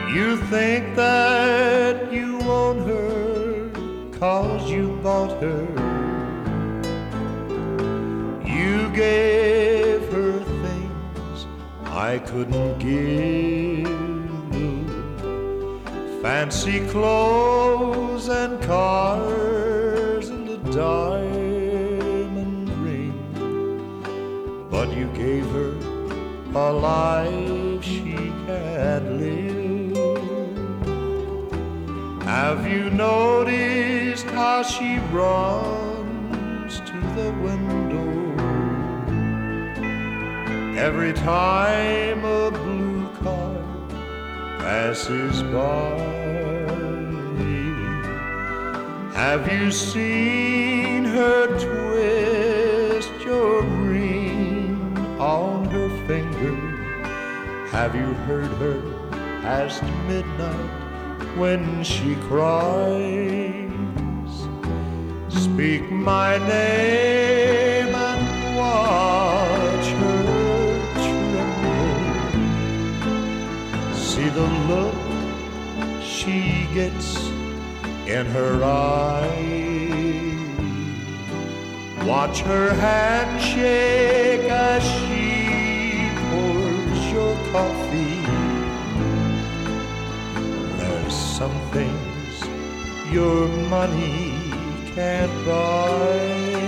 You think that you own her 'cause you bought her. You gave her things I couldn't give, fancy clothes and cars and a diamond ring. But you gave her a life she can't live. Have you noticed how she runs to the window every time a blue car passes by? Have you seen her twist your ring on her finger? Have you heard her past midnight when she cries? Speak my name and watch her tremble. See the look she gets in her eyes. Watch her hand shake as she pours your coffee. There's some things your money can't buy.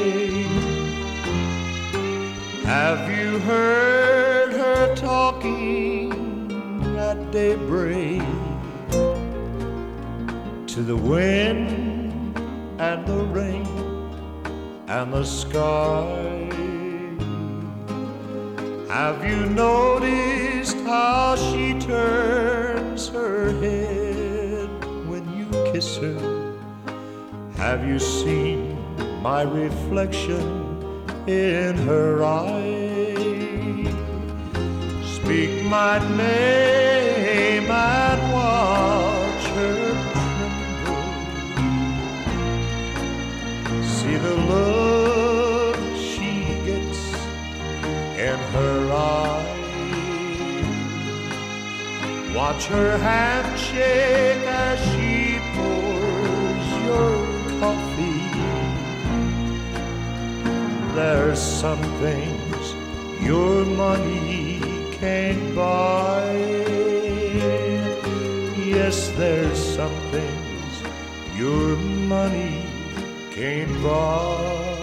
Have you heard her talking at daybreak to the wind and the rain and the sky? Have you noticed how she turns her head when you kiss her? Have you seen my reflection in her eye? Speak my name and watch her tremble. See the look she gets in her eye. Watch her hand shake as she pours your coffee. There's some things your money can't buy. Yes, there's some things your money can't buy.